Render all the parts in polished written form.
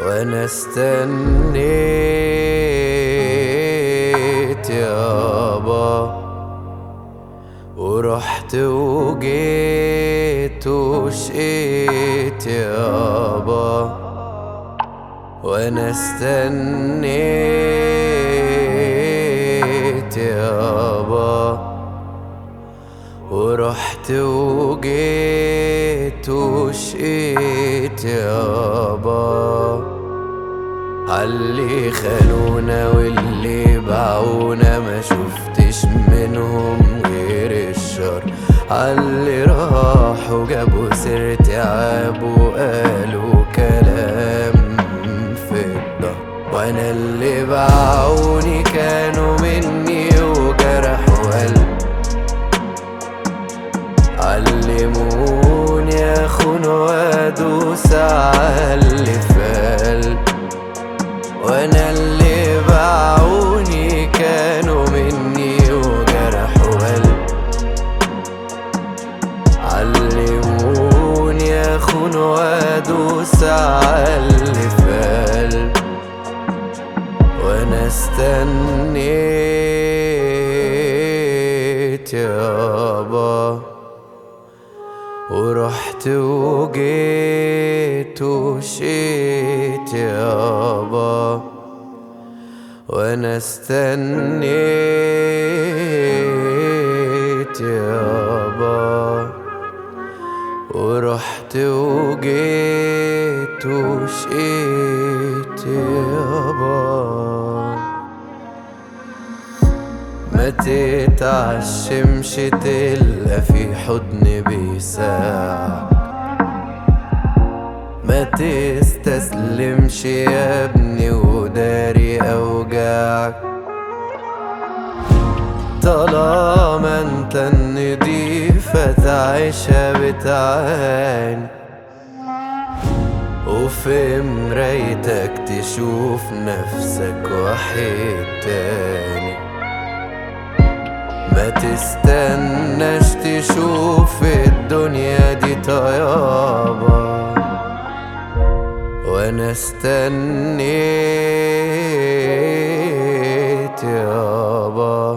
وانا استنيت يابا، ورحت وجيت وشقيت يابا، وانا استنيت يابا، ورحت وجيت وشقيت يابا. عاللي خانونا واللي باعونا ما شفتش منهم غير الشر، عاللي راحوا جابوا سيرتي عابوا وقالوا كلام في الضهر، وانا اللي باعوني كانوا مني وجرحوا قلبي، علموني اخون وادوس عاللي في قلبي، وانا اللي باعوني كانوا مني وجرحوا قلبي، علموني اخون وادوس عاللي في قلبي، وانا استنيت يابا، ورحت وجيت وشقيت يابا، وانا استنيت يابا، ورحت وجيت وشقيت يابا. ما تتعشمش تلقى في حضن بيساعدك، ما تستسلمش يا ابني وداري اوجاعك، طالما انت النضيفة تعيشها بتعاني، وفي مرايتك تشوف نفسك وحيد تاني، ما تستناش تشوف الدنيا دي طيابة، وانا استنيت يابا،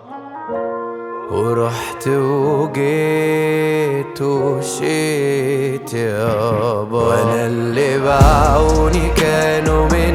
ورحت وجيت وشقيت يابا، وانا اللي باعوني كانوا من